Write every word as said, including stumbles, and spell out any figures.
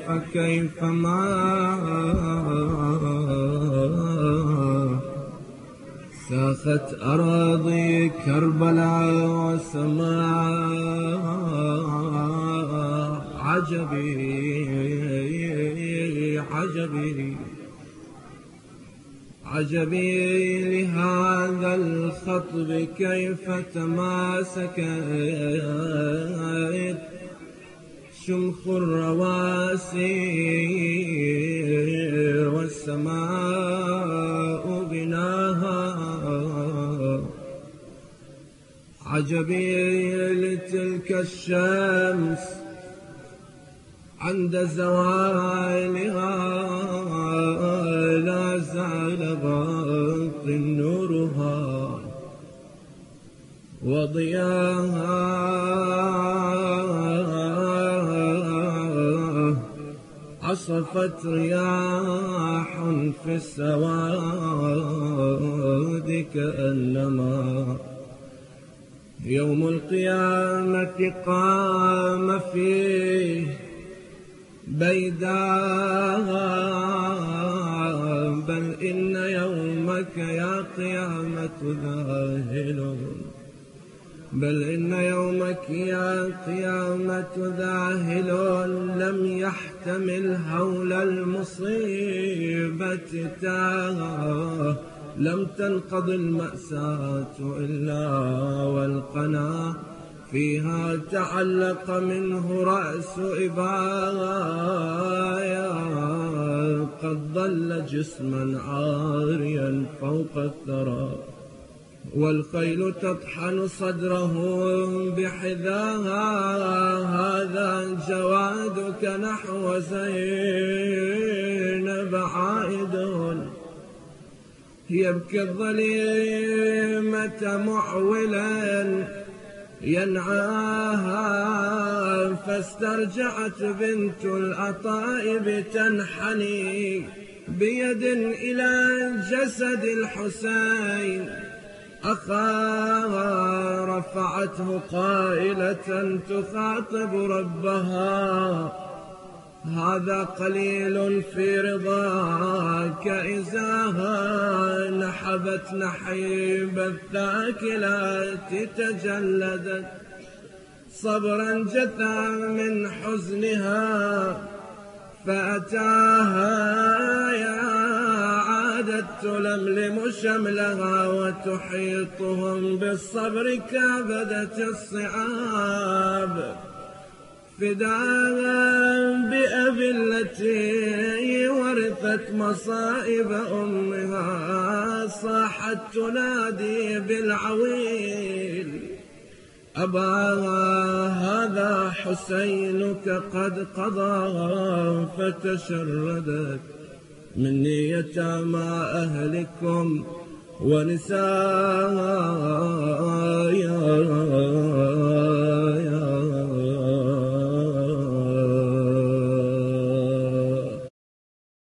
كيفما ساخت أراضي كربلاء وسماء عجبي عجبي عجبي لهذا الخطب كيف تماسكت شمخ الرواسي والسماء بناها عجبي لتلك الشمس عند زوالها لا زال باق نورها وضياها عصفت رياح في السواد كأنما يوم القيامة قام فيه بيداها بل إن يومك يا قيامة ذاهل بل إن يومك يا قيامة ذاهل لم يحتمل هول المصيبة تاها لم تنقض المأساة إلا والقنا فيها تعلق منه رأس إبايا قد ظل جسما عاريا فوق الثرى والخيل تطحن صدره بحذاها هذا جوادك نحو زينب عائد يبكي الظليمة معولا ينعاها فاسترجعت بنت الأطائب تنحني بيد إلى جسد الحسين أخاها رفعته قائلة تخاطب ربها هذا قليل في رضاك إذا نحبت نحيب الثاكلات تجلدت صبرا جثى من حزنها فأتاها يا عادت تلملم شملها وتحيطهم بالصبر كابدة الصعاب فداها بأبي التي ورثت مصائب أمها صاحت تنادي بالعويل أباها هذا حسينك قد قضى فتشردت مني يتامى أهلكم ونساء